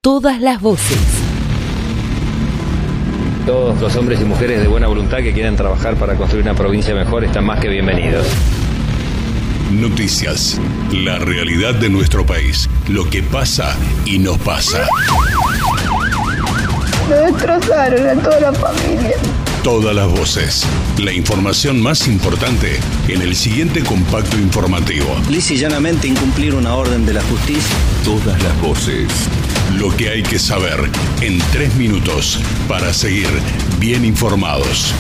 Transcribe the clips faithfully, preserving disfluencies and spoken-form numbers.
Todas las voces. Todos los hombres y mujeres de buena voluntad que quieran trabajar para construir una provincia mejor están más que bienvenidos. Noticias, la realidad de nuestro país, lo que pasa y nos pasa. Me destrozaron a toda la familia. Todas las voces, la información más importante en el siguiente compacto informativo. Lisa y llanamente incumplir una orden de la justicia. Todas las voces, lo que hay que saber en tres minutos para seguir bien informados.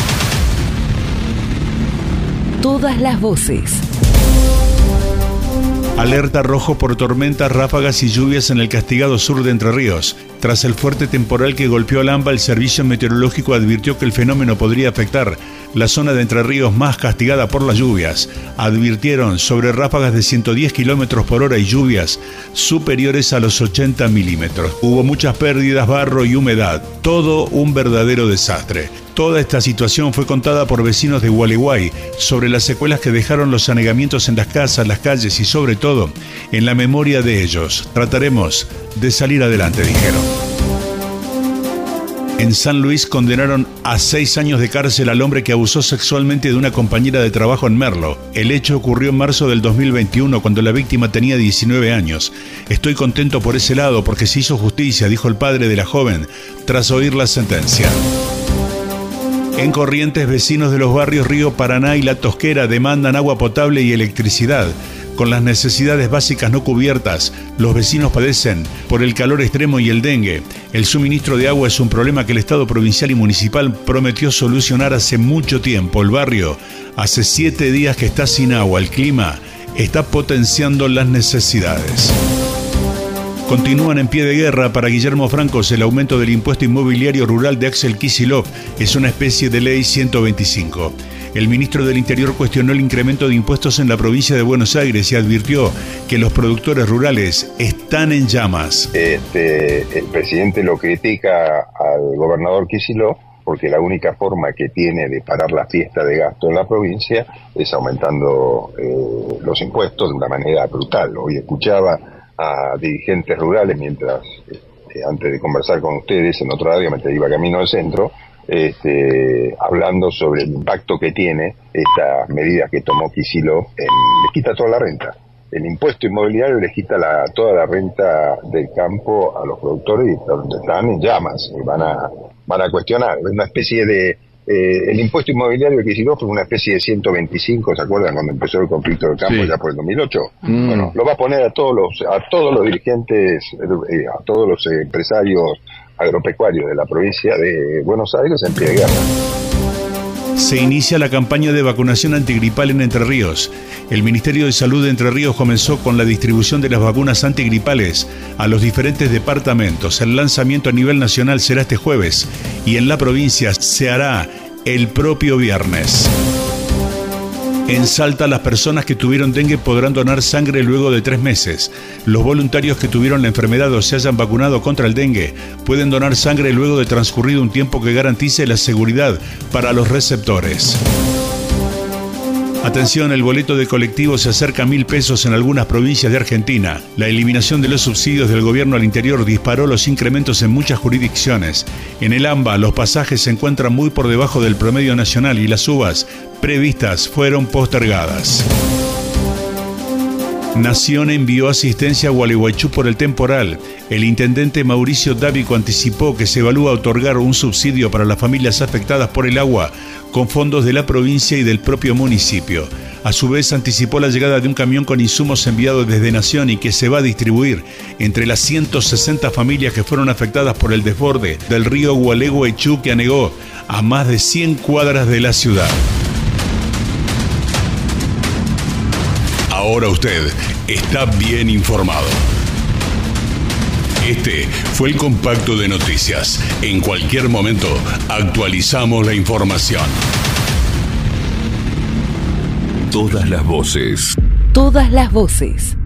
Todas las voces. Alerta rojo por tormentas, ráfagas y lluvias en el castigado sur de Entre Ríos. Tras el fuerte temporal que golpeó al AMBA, el Servicio Meteorológico advirtió que el fenómeno podría afectar la zona de Entre Ríos más castigada por las lluvias. Advirtieron sobre ráfagas de ciento diez kilómetros por hora y lluvias superiores a los ochenta milímetros. Hubo muchas pérdidas, barro y humedad. Todo un verdadero desastre. Toda esta situación fue contada por vecinos de Gualeguay sobre las secuelas que dejaron los anegamientos en las casas, las calles y sobre todo en la memoria de ellos. Trataremos de salir adelante, dijeron. En San Luis condenaron a seis años de cárcel al hombre que abusó sexualmente de una compañera de trabajo en Merlo. El hecho ocurrió en marzo del dos mil veintiuno, cuando la víctima tenía diecinueve años. Estoy contento por ese lado porque se hizo justicia, dijo el padre de la joven tras oír la sentencia. En Corrientes, vecinos de los barrios Río Paraná y La Tosquera demandan agua potable y electricidad. Con las necesidades básicas no cubiertas, los vecinos padecen por el calor extremo y el dengue. El suministro de agua es un problema que el Estado provincial y municipal prometió solucionar hace mucho tiempo. El barrio hace siete días que está sin agua. El clima está potenciando las necesidades. Continúan en pie de guerra para Guillermo Francos el aumento del impuesto inmobiliario rural de Axel Kicillof. Es una especie de ley ciento veinticinco. El ministro del Interior cuestionó el incremento de impuestos en la provincia de Buenos Aires y advirtió que los productores rurales están en llamas. Este, el presidente lo critica al gobernador Kicillof porque la única forma que tiene de parar la fiesta de gasto en la provincia es aumentando eh, los impuestos de una manera brutal. Hoy escuchaba a dirigentes rurales mientras, este, antes de conversar con ustedes en otro radio, mientras iba camino al centro, este, hablando sobre el impacto que tiene estas medidas que tomó Kicillof. En, le quita toda la renta. El impuesto inmobiliario le quita la, toda la renta del campo a los productores y están en llamas, y van a, van a cuestionar. Es una especie de... Eh, el impuesto inmobiliario que hicieron fue una especie de ciento veinticinco, ¿se acuerdan? Cuando empezó el conflicto del campo, sí, ya por el dos mil ocho. Mm. Bueno, lo va a poner a todos los, a todos los dirigentes, eh, a todos los empresarios agropecuarios de la provincia de Buenos Aires en pie de guerra. Se inicia la campaña de vacunación antigripal en Entre Ríos. El Ministerio de Salud de Entre Ríos comenzó con la distribución de las vacunas antigripales a los diferentes departamentos. El lanzamiento a nivel nacional será este jueves y en la provincia se hará el propio viernes. En Salta, las personas que tuvieron dengue podrán donar sangre luego de tres meses. Los voluntarios que tuvieron la enfermedad o se hayan vacunado contra el dengue pueden donar sangre luego de transcurrido un tiempo que garantice la seguridad para los receptores. Atención, el boleto de colectivo se acerca a mil pesos en algunas provincias de Argentina. La eliminación de los subsidios del gobierno al interior disparó los incrementos en muchas jurisdicciones. En el AMBA, los pasajes se encuentran muy por debajo del promedio nacional y las subas previstas fueron postergadas. Nación envió asistencia a Gualeguaychú por el temporal. El intendente Mauricio Dávico anticipó que se evalúa otorgar un subsidio para las familias afectadas por el agua con fondos de la provincia y del propio municipio. A su vez, anticipó la llegada de un camión con insumos enviados desde Nación y que se va a distribuir entre las ciento sesenta familias que fueron afectadas por el desborde del río Gualeguaychú, que anegó a más de cien cuadras de la ciudad. Ahora usted está bien informado. Este fue el compacto de noticias. En cualquier momento actualizamos la información. Todas las voces. Todas las voces.